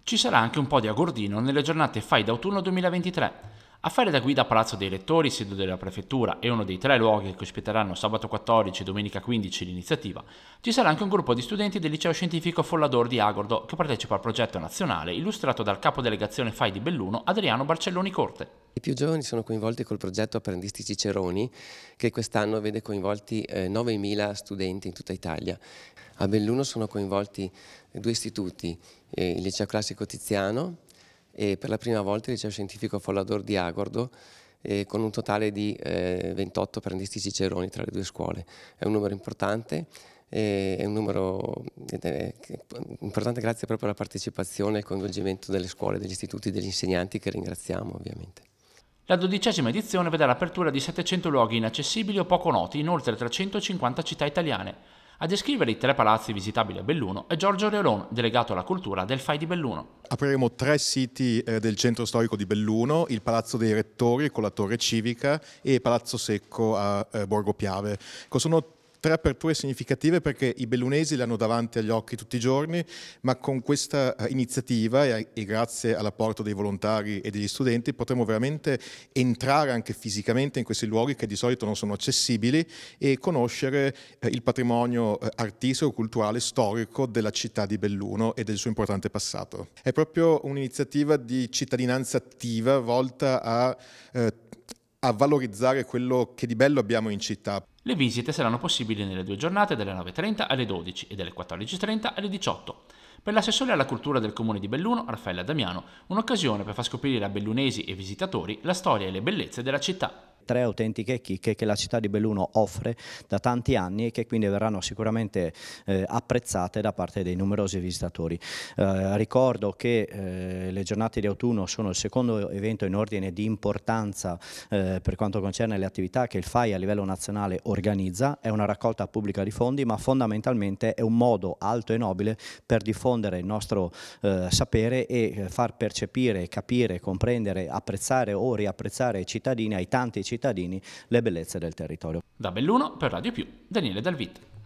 Ci sarà anche un po' di agordino nelle giornate FAI d'autunno 2023. A fare da guida a Palazzo dei Rettori, sede della prefettura, e uno dei 3 luoghi che ospiteranno sabato 14 e domenica 15 l'iniziativa, ci sarà anche un gruppo di studenti del liceo scientifico Follador di Agordo che partecipa al progetto nazionale illustrato dal capodelegazione FAI di Belluno Adriano Barcelloni Corte. I più giovani sono coinvolti col progetto Apprendisti Ciceroni, che quest'anno vede coinvolti 9.000 studenti in tutta Italia. A Belluno sono coinvolti 2 istituti, il Liceo Classico Tiziano e per la prima volta il Liceo Scientifico Follador di Agordo, con un totale di 28 apprendisti Ciceroni tra le 2 scuole. È un numero importante. È un numero importante grazie proprio alla partecipazione e al coinvolgimento delle scuole, degli istituti, degli insegnanti, che ringraziamo ovviamente. La 12ª edizione vedrà l'apertura di 700 luoghi inaccessibili o poco noti in oltre 350 città italiane. A descrivere i 3 palazzi visitabili a Belluno è Giorgio Reolon, delegato alla cultura del FAI di Belluno. Apriremo 3 siti del centro storico di Belluno, il Palazzo dei Rettori con la Torre Civica e Palazzo Secco a Borgo Piave. Sono 3 aperture significative perché i bellunesi le hanno davanti agli occhi tutti i giorni, ma con questa iniziativa e grazie all'apporto dei volontari e degli studenti potremo veramente entrare anche fisicamente in questi luoghi che di solito non sono accessibili e conoscere il patrimonio artistico, culturale, storico della città di Belluno e del suo importante passato. È proprio un'iniziativa di cittadinanza attiva volta a valorizzare quello che di bello abbiamo in città. Le visite saranno possibili nelle 2 giornate dalle 9:30 alle 12 e dalle 14:30 alle 18. Per l'assessore alla cultura del comune di Belluno, Raffaella Damiano, un'occasione per far scoprire a bellunesi e visitatori la storia e le bellezze della città. 3 autentiche chicche che la città di Belluno offre da tanti anni e che quindi verranno sicuramente apprezzate da parte dei numerosi visitatori. Ricordo che le giornate di autunno sono il secondo evento in ordine di importanza per quanto concerne le attività che il FAI a livello nazionale organizza. È una raccolta pubblica di fondi, ma fondamentalmente è un modo alto e nobile per diffondere il nostro sapere e far percepire, capire, comprendere, apprezzare o riapprezzare ai cittadini, ai tanti cittadini, le bellezze del territorio. Da Belluno per Radio Più, Daniele Dalvit.